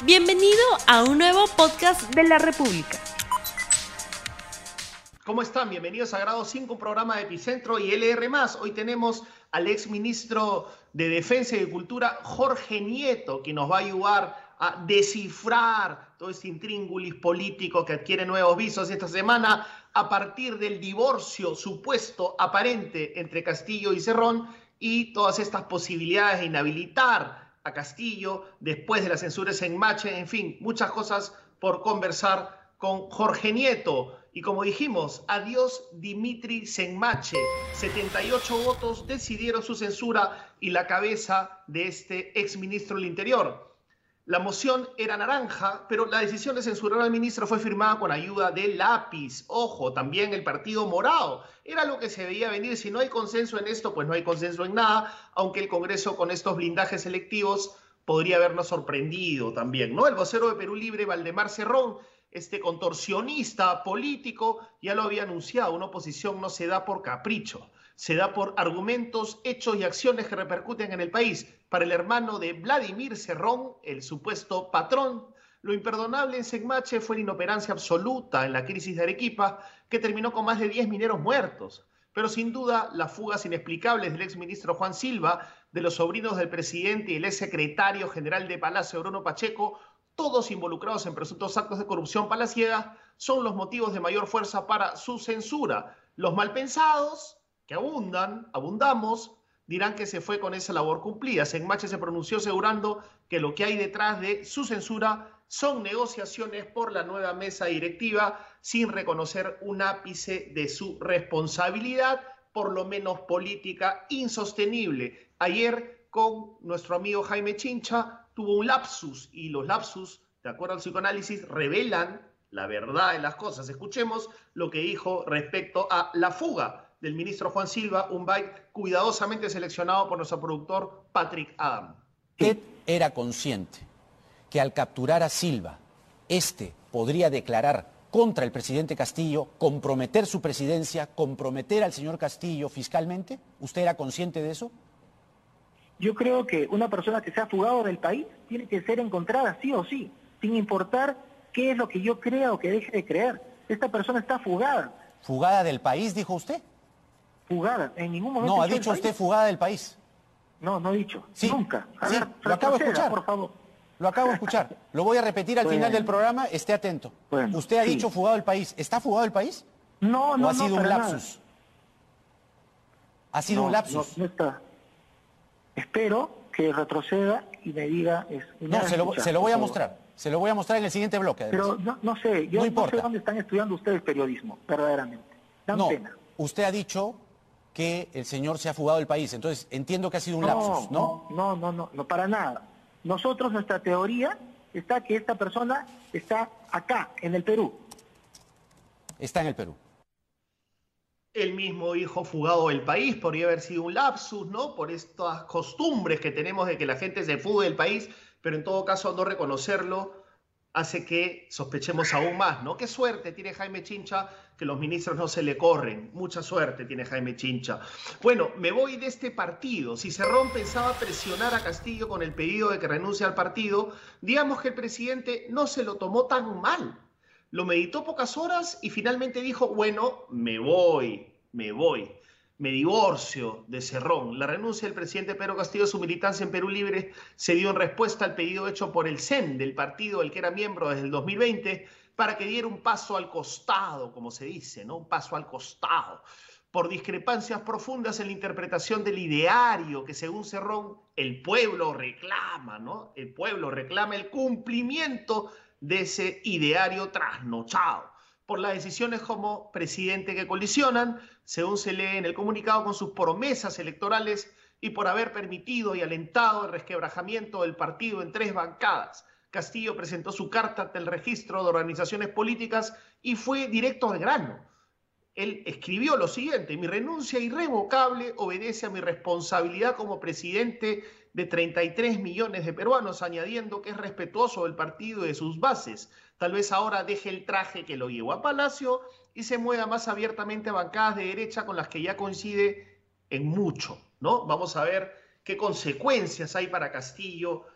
Bienvenido a un nuevo podcast de la República. ¿Cómo están? Bienvenidos a Grado 5, un programa de Epicentro y LR+. Hoy tenemos al exministro de Defensa y de Cultura, Jorge Nieto, que nos va a ayudar a descifrar todo este intríngulis político que adquiere nuevos visos esta semana a partir del divorcio supuesto aparente entre Castillo y Cerrón y todas estas posibilidades de inhabilitar a Castillo después de las censuras en Mache. En fin, muchas cosas por conversar con Jorge Nieto. Y como dijimos, adiós Dimitri Senmache. 78 votos decidieron su censura y la cabeza de este exministro del Interior. La moción era naranja, pero la decisión de censurar al ministro fue firmada con ayuda de lápiz. Ojo, también el partido morado. Era lo que se veía venir. Si no hay consenso en esto, pues no hay consenso en nada, aunque el Congreso con estos blindajes selectivos podría habernos sorprendido también, ¿no? El vocero de Perú Libre, Valdemar Cerrón, este contorsionista político, ya lo había anunciado, una oposición no se da por capricho, se da por argumentos, hechos y acciones que repercuten en el país. Para el hermano de Vladimir Cerrón, el supuesto patrón, lo imperdonable en Senmache fue la inoperancia absoluta en la crisis de Arequipa, que terminó con más de 10 mineros muertos. Pero sin duda, las fugas inexplicables del exministro Juan Silva, de los sobrinos del presidente y el exsecretario general de Palacio, Bruno Pacheco, todos involucrados en presuntos actos de corrupción palaciega, son los motivos de mayor fuerza para su censura. Los malpensados, que abundamos, dirán que se fue con esa labor cumplida. Senmache se pronunció asegurando que lo que hay detrás de su censura son negociaciones por la nueva mesa directiva, sin reconocer un ápice de su responsabilidad, por lo menos política, insostenible. Ayer, con nuestro amigo Jaime Chincha, tuvo un lapsus, y los lapsus, de acuerdo al psicoanálisis, revelan la verdad de las cosas. Escuchemos lo que dijo respecto a la fuga del ministro Juan Silva, un byte cuidadosamente seleccionado por nuestro productor Patrick Adam. Usted era consciente que al capturar a Silva, podría declarar contra el presidente Castillo, comprometer su presidencia, comprometer al señor Castillo fiscalmente. ¿Usted era consciente de eso? Yo creo que una persona que se ha fugado del país tiene que ser encontrada sí o sí, sin importar qué es lo que yo crea o que deje de creer. Esta persona está fugada. ¿Fugada del país, dijo usted? Fugada, en ningún momento. No, ha dicho usted fugada del país. No, no he dicho. Sí, nunca. A sí, ver, lo acabo de escuchar. por favor. Lo acabo de escuchar. Lo voy a repetir al final del programa, esté atento. Bueno, usted ha dicho fugado del país. ¿Está fugado del país? No, ¿O ha sido un lapsus? nada. ¿Ha sido un lapsus? No está. Espero que retroceda y me diga... No, se lo voy a mostrar. Se lo voy a mostrar en el siguiente bloque. Pero no sé, yo no sé dónde están estudiando ustedes periodismo, verdaderamente. Dan pena. Usted ha dicho que el señor se ha fugado del país, entonces entiendo que ha sido un lapsus, ¿no? No, para nada. Nosotros, nuestra teoría está que esta persona está acá, en el Perú. Está en el Perú. Él mismo dijo fugado del país, podría haber sido un lapsus, ¿no? Por estas costumbres que tenemos de que la gente se fugue del país, pero en todo caso no reconocerlo hace que sospechemos aún más, ¿no? Qué suerte tiene Jaime Chincha que los ministros no se le corren. Mucha suerte tiene Jaime Chincha. Bueno, me voy de este partido. Si Cerrón pensaba presionar a Castillo con el pedido de que renuncie al partido, digamos que el presidente no se lo tomó tan mal. Lo meditó pocas horas y finalmente dijo, bueno, me voy, me divorcio de Cerrón. La renuncia del presidente Pedro Castillo a su militancia en Perú Libre se dio en respuesta al pedido hecho por el CEN del partido del que era miembro desde el 2020 para que diera un paso al costado, como se dice, ¿no? Un paso al costado, por discrepancias profundas en la interpretación del ideario que, según Cerrón, el pueblo reclama, ¿no? El pueblo reclama el cumplimiento de ese ideario trasnochado por las decisiones como presidente que colisionan, según se lee en el comunicado, con sus promesas electorales y por haber permitido y alentado el resquebrajamiento del partido en 3 bancadas. Castillo presentó su carta ante el registro de organizaciones políticas y fue directo al grano. Él escribió lo siguiente: mi renuncia irrevocable obedece a mi responsabilidad como presidente de 33 millones de peruanos, añadiendo que es respetuoso del partido y de sus bases. Tal vez ahora deje el traje que lo llevó a Palacio y se mueva más abiertamente a bancadas de derecha con las que ya coincide en mucho, ¿no? Vamos a ver qué consecuencias hay para Castillo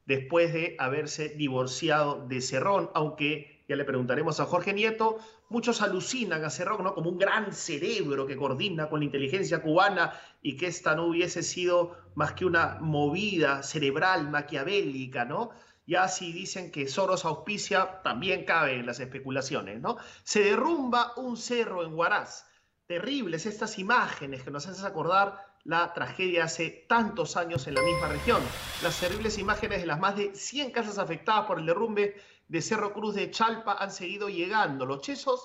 después de haberse divorciado de Cerrón, aunque ya le preguntaremos a Jorge Nieto, muchos alucinan a Cerrón, ¿no?, como un gran cerebro que coordina con la inteligencia cubana y que esta no hubiese sido más que una movida cerebral maquiavélica, ¿no? Ya si dicen que Soros auspicia, también caben las especulaciones, ¿no? Se derrumba un cerro en Huaraz. Terribles estas imágenes que nos hacen acordar la tragedia hace tantos años en la misma región. Las terribles imágenes de las más de 100 casas afectadas por el derrumbe de Cerro Cruz de Chalpa han seguido llegando. Los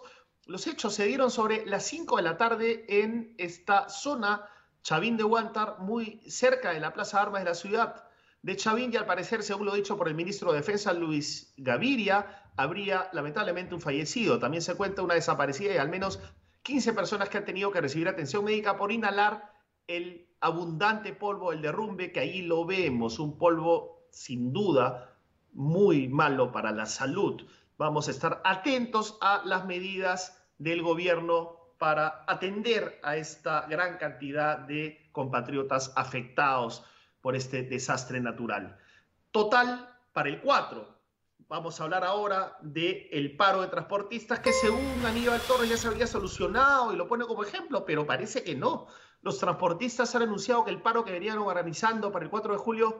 hechos se dieron sobre las 5 de la tarde en esta zona, Chavín de Huántar, muy cerca de la Plaza de Armas de la ciudad de Chavín, y al parecer, según lo dicho por el ministro de Defensa, Luis Gaviria, habría lamentablemente un fallecido. También se cuenta una desaparecida y al menos 15 personas que han tenido que recibir atención médica por inhalar el abundante polvo del derrumbe, que ahí lo vemos, un polvo sin duda muy malo para la salud. Vamos a estar atentos a las medidas del gobierno para atender a esta gran cantidad de compatriotas afectados por este desastre natural. Total para el 4. Vamos a hablar ahora del paro de transportistas que, según Aníbal Torres, ya se había solucionado y lo pone como ejemplo, pero parece que no. Los transportistas han anunciado que el paro que venían organizando para el 4 de julio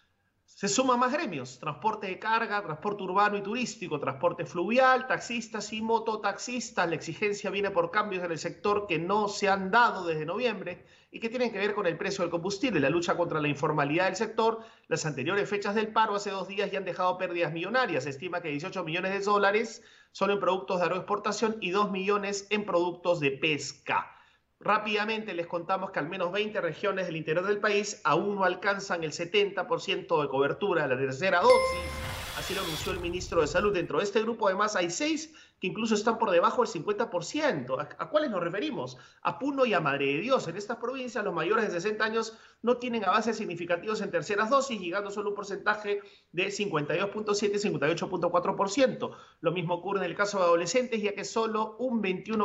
se suman más gremios: transporte de carga, transporte urbano y turístico, transporte fluvial, taxistas y mototaxistas. La exigencia viene por cambios en el sector que no se han dado desde noviembre y que tienen que ver con el precio del combustible, la lucha contra la informalidad del sector. Las anteriores fechas del paro, hace 2 días, ya han dejado pérdidas millonarias. Se estima que 18 millones de dólares son en productos de agroexportación y 2 millones en productos de pesca. Rápidamente les contamos que al menos 20 regiones del interior del país aún no alcanzan el 70% de cobertura de la tercera dosis. Así lo anunció el ministro de Salud. Dentro de este grupo, además, hay 6 que incluso están por debajo del 50%. ¿A cuáles nos referimos? A Puno y a Madre de Dios. En estas provincias, los mayores de 60 años no tienen avances significativos en terceras dosis, llegando solo un porcentaje de 52.7 y 58.4%. Lo mismo ocurre en el caso de adolescentes, ya que solo un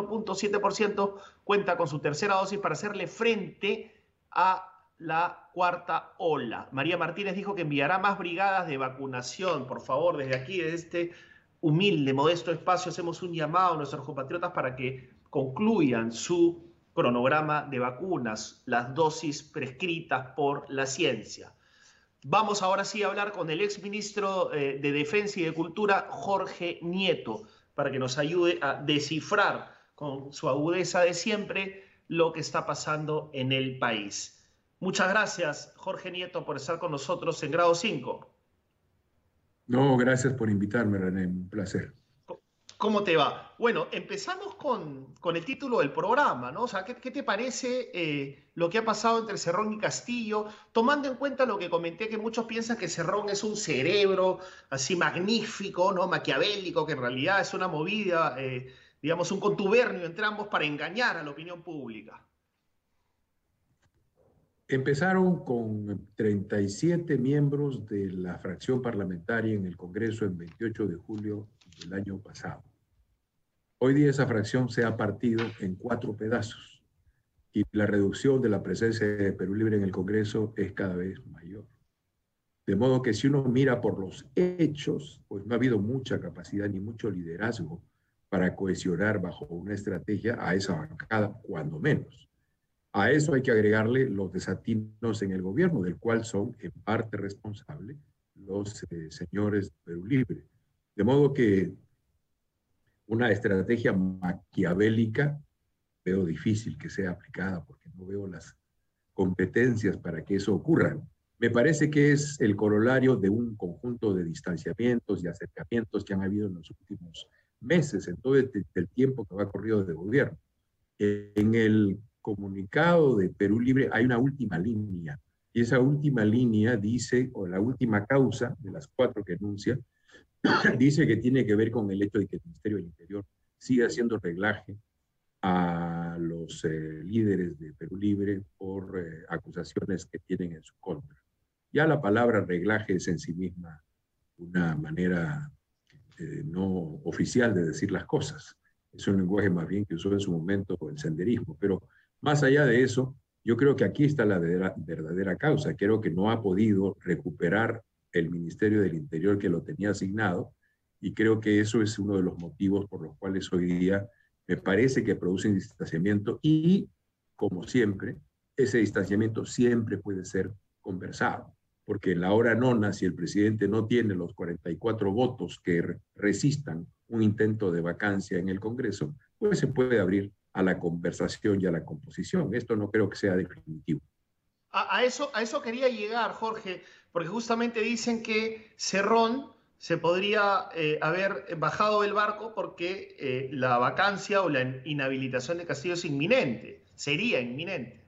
21.7% cuenta con su tercera dosis para hacerle frente a la cuarta ola. María Martínez dijo que enviará más brigadas de vacunación. Por favor, desde aquí, desde este humilde, modesto espacio, hacemos un llamado a nuestros compatriotas para que concluyan su cronograma de vacunas, las dosis prescritas por la ciencia. Vamos ahora sí a hablar con el exministro de Defensa y de Cultura, Jorge Nieto, para que nos ayude a descifrar con su agudeza de siempre lo que está pasando en el país. Muchas gracias, Jorge Nieto, por estar con nosotros en Grado 5. No, gracias por invitarme, René, un placer. ¿Cómo te va? Bueno, empezamos con el título del programa, ¿no? O sea, ¿qué te parece lo que ha pasado entre Cerrón y Castillo? Tomando en cuenta lo que comenté, que muchos piensan que Cerrón es un cerebro así magnífico, ¿no?, maquiavélico, que en realidad es una movida, digamos, un contubernio entre ambos para engañar a la opinión pública. Empezaron con 37 miembros de la fracción parlamentaria en el Congreso el 28 de julio del año pasado. Hoy día esa fracción se ha partido en 4 pedazos y la reducción de la presencia de Perú Libre en el Congreso es cada vez mayor. De modo que si uno mira por los hechos, pues no ha habido mucha capacidad ni mucho liderazgo para cohesionar bajo una estrategia a esa bancada, cuando menos. A eso hay que agregarle los desatinos en el gobierno, del cual son en parte responsables los señores de Perú Libre. De modo que una estrategia maquiavélica veo difícil que sea aplicada, porque no veo las competencias para que eso ocurra. Me parece que es el corolario de un conjunto de distanciamientos y acercamientos que han habido en los últimos meses, en todo el tiempo que va corrido de gobierno. En el comunicado de Perú Libre hay una última línea, y esa última línea dice, o la última causa de las 4 que enuncia, dice que tiene que ver con el hecho de que el Ministerio del Interior siga haciendo reglaje a los líderes de Perú Libre por acusaciones que tienen en su contra. Ya la palabra reglaje es en sí misma una manera no oficial de decir las cosas. Es un lenguaje más bien que usó en su momento el senderismo, pero más allá de eso, yo creo que aquí está la verdadera causa. Creo que no ha podido recuperar el Ministerio del Interior que lo tenía asignado, y creo que eso es uno de los motivos por los cuales hoy día me parece que producen distanciamiento y, como siempre, ese distanciamiento siempre puede ser conversado, porque en la hora nona, si el presidente no tiene los 44 votos que resistan un intento de vacancia en el Congreso, pues se puede abrir a la conversación y a la composición. Esto no creo que sea definitivo. A eso quería llegar, Jorge, porque justamente dicen que Cerrón se podría haber bajado del barco porque la vacancia o la inhabilitación de Castillo es inminente, sería inminente.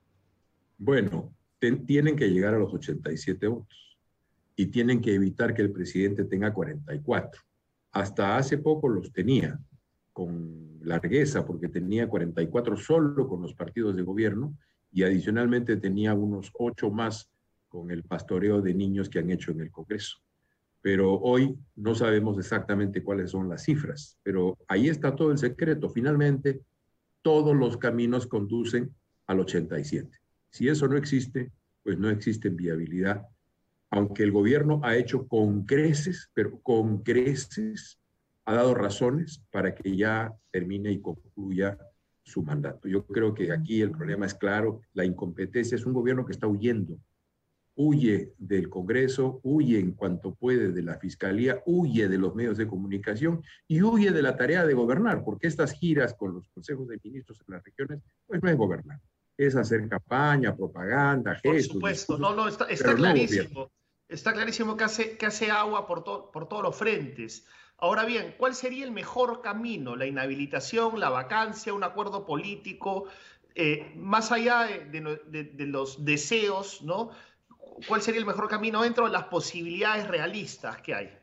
Bueno, tienen que llegar a los 87 votos y tienen que evitar que el presidente tenga 44. Hasta hace poco los tenía con largueza, porque tenía 44 solo con los partidos de gobierno y adicionalmente tenía unos 8 más con el pastoreo de niños que han hecho en el Congreso. Pero hoy no sabemos exactamente cuáles son las cifras, pero ahí está todo el secreto. Finalmente, todos los caminos conducen al 87. Si eso no existe, pues no existe viabilidad, aunque el gobierno ha hecho con creces, pero con creces, ha dado razones para que ya termine y concluya su mandato. Yo creo que aquí el problema es claro, la incompetencia es un gobierno que está huyendo, huye del Congreso, huye en cuanto puede de la Fiscalía, huye de los medios de comunicación y huye de la tarea de gobernar, porque estas giras con los consejos de ministros en las regiones, pues no es gobernar, es hacer campaña, propaganda, gestos. Por supuesto, discursos, está clarísimo. Está clarísimo que hace agua por todos los frentes. Ahora bien, ¿cuál sería el mejor camino? ¿La inhabilitación, la vacancia, un acuerdo político? Más allá de los deseos, ¿no? ¿Cuál sería el mejor camino dentro de las posibilidades realistas que hay?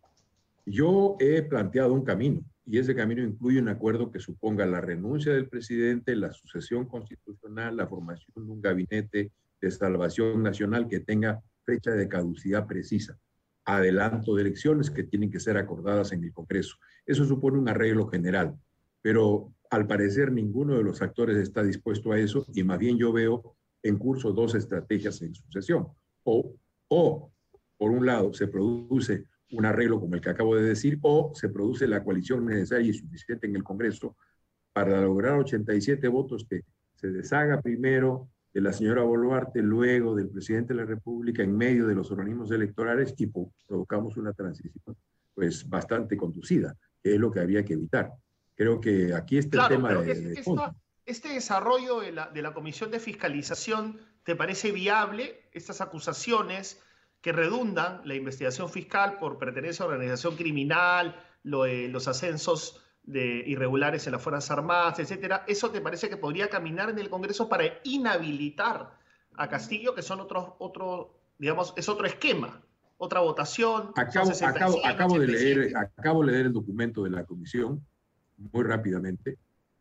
Yo he planteado un camino, y ese camino incluye un acuerdo que suponga la renuncia del presidente, la sucesión constitucional, la formación de un gabinete de salvación nacional que tenga fecha de caducidad precisa, adelanto de elecciones que tienen que ser acordadas en el Congreso. Eso supone un arreglo general, pero al parecer ninguno de los actores está dispuesto a eso, y más bien yo veo en curso 2 estrategias en sucesión. O, por un lado, se produce un arreglo como el que acabo de decir, o se produce la coalición necesaria y suficiente en el Congreso para lograr 87 votos que se deshaga primero de la señora Boluarte, luego del presidente de la República, en medio de los organismos electorales, y provocamos una transición pues bastante conducida, que es lo que había que evitar. Creo que aquí está el tema de fondo. ¿Este desarrollo de la Comisión de Fiscalización te parece viable? Estas acusaciones que redundan la investigación fiscal por pertenencia a organización criminal, los ascensos irregulares en las Fuerzas Armadas, etcétera, ¿eso te parece que podría caminar en el Congreso para inhabilitar a Castillo, que son digamos, es otro esquema, otra votación? Acabo de leer el documento de la comisión muy rápidamente,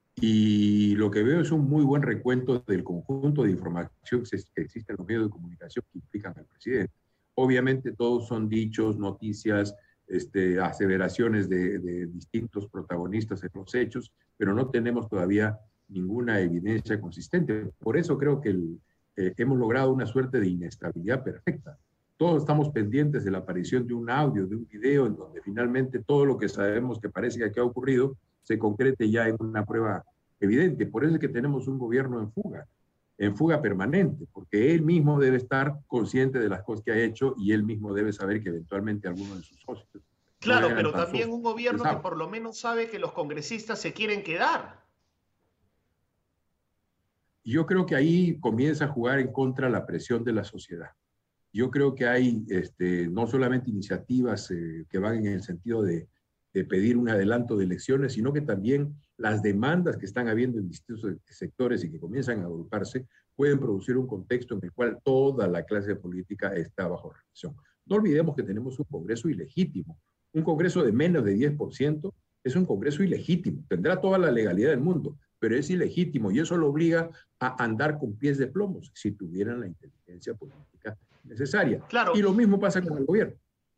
y lo que veo es un muy buen recuento del conjunto de información que existe en los medios de comunicación que implican al presidente. Obviamente todos son dichos, noticias, aseveraciones de distintos protagonistas en los hechos, pero no tenemos todavía ninguna evidencia consistente. Por eso creo que hemos logrado una suerte de inestabilidad perfecta. Todos estamos pendientes de la aparición de un audio, de un video, en donde finalmente todo lo que sabemos que parece que ha ocurrido se concrete ya en una prueba evidente. Por eso es que tenemos un gobierno en fuga permanente, porque él mismo debe estar consciente de las cosas que ha hecho y él mismo debe saber que eventualmente alguno de sus socios... Claro, pero también un gobierno que por lo menos sabe que los congresistas se quieren quedar. Yo creo que ahí comienza a jugar en contra la presión de la sociedad. Yo creo que hay no solamente iniciativas que van en el sentido de pedir un adelanto de elecciones, sino que también las demandas que están habiendo en distintos sectores y que comienzan a agruparse pueden producir un contexto en el cual toda la clase política está bajo represión. No olvidemos que tenemos un Congreso ilegítimo. Un Congreso de menos de 10% es un Congreso ilegítimo. Tendrá toda la legalidad del mundo, pero es ilegítimo, y eso lo obliga a andar con pies de plomos si tuvieran la inteligencia política necesaria. Claro. Y lo mismo pasa con el gobierno.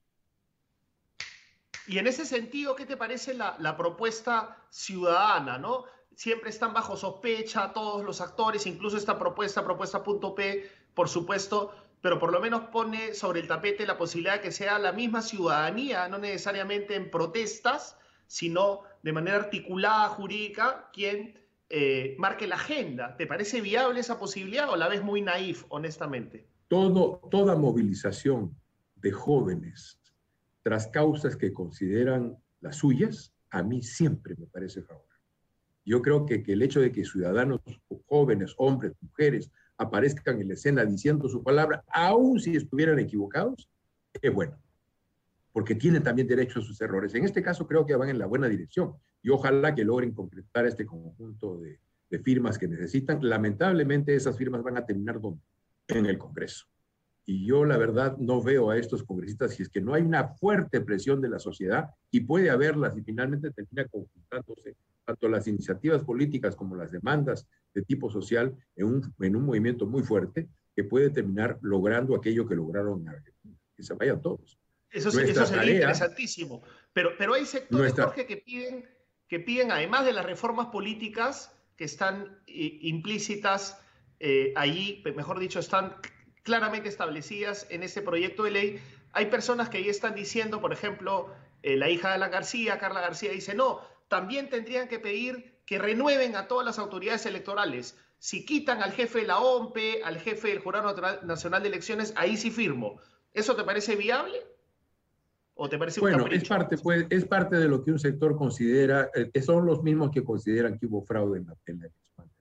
Y en ese sentido, ¿qué te parece la propuesta ciudadana, ¿no? Siempre están bajo sospecha todos los actores, incluso esta propuesta.p, por supuesto, pero por lo menos pone sobre el tapete la posibilidad de que sea la misma ciudadanía, no necesariamente en protestas, sino de manera articulada, jurídica, quien marque la agenda. ¿Te parece viable esa posibilidad o la ves muy naif, honestamente? Toda movilización de jóvenes tras causas que consideran las suyas, a mí siempre me parece favorable. Yo creo que el hecho de que ciudadanos jóvenes, hombres, mujeres, aparezcan en la escena diciendo su palabra, aun si estuvieran equivocados, es bueno, porque tienen también derecho a sus errores. En este caso creo que van en la buena dirección y ojalá que logren completar este conjunto de firmas que necesitan. Lamentablemente esas firmas van a terminar ¿dónde? En el Congreso. Y yo la verdad no veo a estos congresistas si es que no hay una fuerte presión de la sociedad, y puede haberlas, y finalmente termina conjuntándose tanto las iniciativas políticas como las demandas de tipo social en un movimiento muy fuerte que puede terminar logrando aquello que lograron en Argentina, que se vayan todos. Eso sería interesantísimo. Pero hay sectores, Jorge, que piden, además de las reformas políticas que están implícitas allí, mejor dicho, están claramente establecidas en ese proyecto de ley, hay personas que ahí están diciendo, por ejemplo, la hija de Alan García, Carla García, dice, no, también tendrían que pedir que renueven a todas las autoridades electorales. Si quitan al jefe de la OMPE, al jefe del Jurado Nacional de Elecciones, ahí sí firmo. ¿Eso te parece viable? ¿O te parece un capricho? Es parte de lo que un sector considera, son los mismos que consideran que hubo fraude en la elección,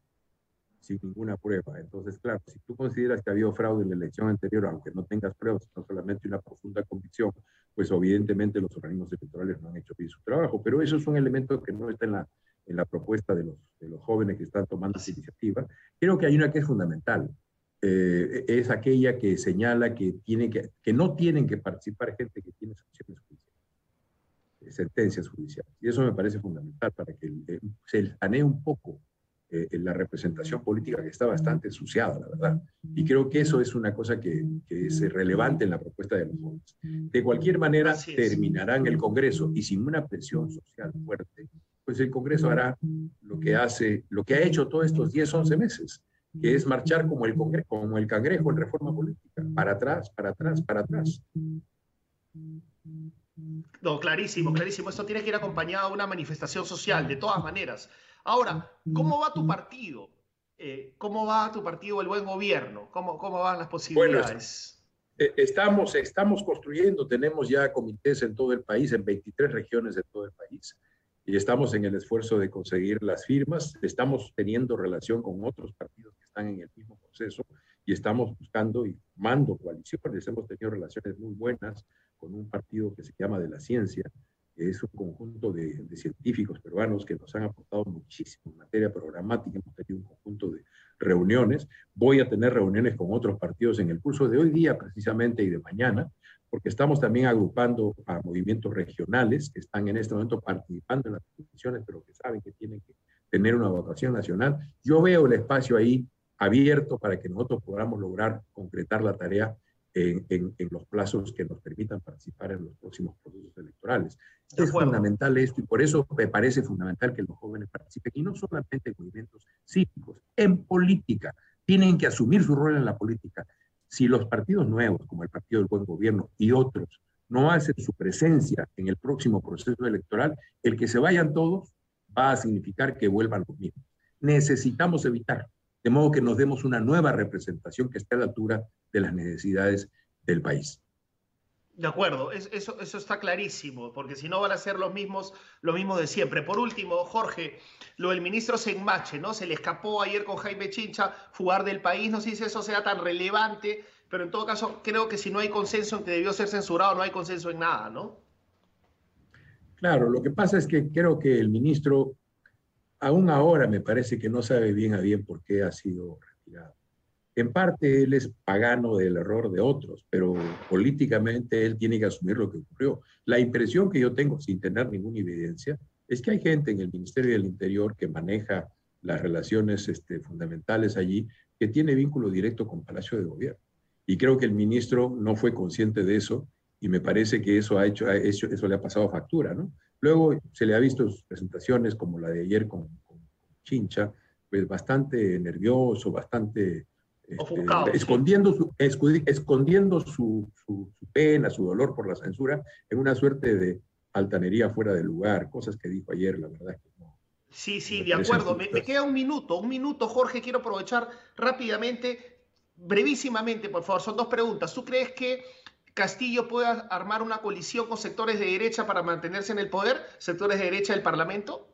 sin ninguna prueba. Entonces, claro, si tú consideras que ha habido fraude en la elección anterior, aunque no tengas pruebas, no solamente una profunda convicción, pues evidentemente los organismos electorales no han hecho bien su trabajo, pero eso es un elemento que no está en la propuesta de los jóvenes que están tomando esta iniciativa. Creo que hay una que es fundamental, es aquella que señala que no tienen que participar gente que tiene sanciones judiciales, sentencias judiciales, y eso me parece fundamental para que se sanee un poco la representación política, que está bastante ensuciada, la verdad. Y creo que eso es una cosa que es relevante en la propuesta de los jóvenes. De cualquier manera, terminará en el Congreso, y sin una presión social fuerte, pues el Congreso hará lo que ha hecho todos estos 10, 11 meses, que es marchar como el cangrejo en reforma política, para atrás, para atrás, para atrás. No, clarísimo, clarísimo. Esto tiene que ir acompañado de una manifestación social, de todas maneras. Ahora, ¿cómo va tu partido? ¿Cómo va tu partido El Buen Gobierno? ¿Cómo van las posibilidades? Bueno, estamos construyendo, tenemos ya comités en todo el país, en 23 regiones de todo el país, y estamos en el esfuerzo de conseguir las firmas. Estamos teniendo relación con otros partidos que están en el mismo proceso, y estamos buscando y formando coaliciones. Hemos tenido relaciones muy buenas con un partido que se llama De la Ciencia, que es un conjunto de científicos peruanos que nos han aportado muchísimo en materia programática. Hemos tenido un conjunto de reuniones. Voy a tener reuniones con otros partidos en el curso de hoy día, precisamente, y de mañana, porque estamos también agrupando a movimientos regionales que están en este momento participando en las elecciones, pero que saben que tienen que tener una votación nacional. Yo veo el espacio ahí abierto para que nosotros podamos lograr concretar la tarea en los plazos que nos permitan participar en los próximos procesos electorales. Es fundamental esto, y por eso me parece fundamental que los jóvenes participen, y no solamente en movimientos cívicos, en política. Tienen que asumir su rol en la política. Si los partidos nuevos, como el Partido del Buen Gobierno y otros, no hacen su presencia en el próximo proceso electoral, el que se vayan todos va a significar que vuelvan los mismos. Necesitamos evitar, de modo que nos demos una nueva representación que esté a la altura de las necesidades del país. De acuerdo, eso está clarísimo, porque si no van a ser los mismos de siempre. Por último, Jorge, lo del ministro Senmache, ¿no? Se le escapó ayer con Jaime Chincha fugar del país. No sé si eso sea tan relevante, pero en todo caso creo que si no hay consenso en que debió ser censurado, no hay consenso en nada, ¿no? Claro, lo que pasa es que creo que el ministro, aún ahora me parece que no sabe bien a bien por qué ha sido retirado. En parte él es pagano del error de otros, pero políticamente él tiene que asumir lo que ocurrió. La impresión que yo tengo, sin tener ninguna evidencia, es que hay gente en el Ministerio del Interior que maneja las relaciones fundamentales allí, que tiene vínculo directo con Palacio de Gobierno. Y creo que el ministro no fue consciente de eso, y me parece que eso le ha pasado factura, ¿no? Luego se le ha visto en sus presentaciones, como la de ayer con Chincha, pues bastante nervioso, bastante escondiendo su pena, su dolor por la censura en una suerte de altanería fuera de lugar, cosas que dijo ayer, la verdad que no. Sí, de acuerdo. Me queda un minuto, Jorge, quiero aprovechar rápidamente, brevísimamente, por favor, son 2 preguntas. ¿Tú crees que Castillo pueda armar una coalición con sectores de derecha para mantenerse en el poder, sectores de derecha del Parlamento?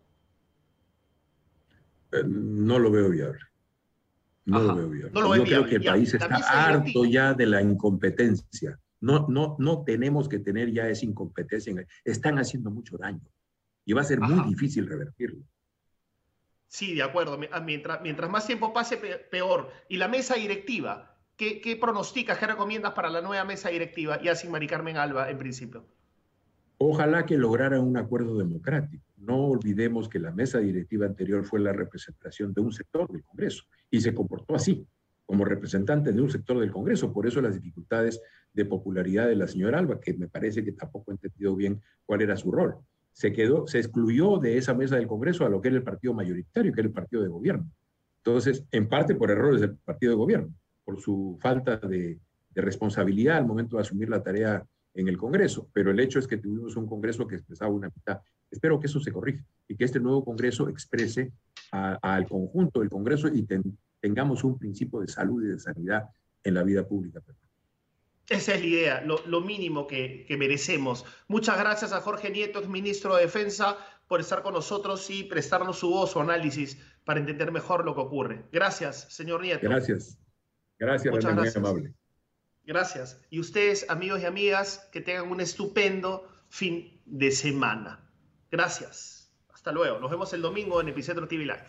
No lo veo viable. Lo veo viable. Yo creo que el país está harto ya de la incompetencia. No tenemos que tener ya esa incompetencia. Están haciendo mucho daño y va a ser muy difícil revertirlo. Sí, de acuerdo. Mientras más tiempo pase, peor. ¿Y la mesa directiva? ¿Qué pronosticas, qué recomiendas para la nueva mesa directiva? Ya sin Mari Carmen Alba, en principio. Ojalá que lograran un acuerdo democrático. No olvidemos que la mesa directiva anterior fue la representación de un sector del Congreso y se comportó así, como representante de un sector del Congreso. Por eso las dificultades de popularidad de la señora Alba, que me parece que tampoco ha entendido bien cuál era su rol. Se excluyó de esa mesa del Congreso a lo que era el partido mayoritario, que era el partido de gobierno. Entonces, en parte por errores del partido de gobierno, por su falta de responsabilidad al momento de asumir la tarea en el Congreso, pero el hecho es que tuvimos un Congreso que expresaba una mitad. Espero que eso se corrija y que este nuevo Congreso exprese al conjunto del Congreso y tengamos un principio de salud y de sanidad en la vida pública. Esa es la idea, lo mínimo que merecemos. Muchas gracias a Jorge Nieto, ministro de Defensa, por estar con nosotros y prestarnos su voz, su análisis, para entender mejor lo que ocurre. Gracias, señor Nieto. Gracias, René, muy amable. Gracias. Y ustedes, amigos y amigas, que tengan un estupendo fin de semana. Gracias. Hasta luego. Nos vemos el domingo en Epicentro TV Live.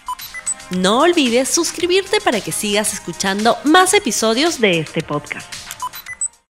No olvides suscribirte para que sigas escuchando más episodios de este podcast.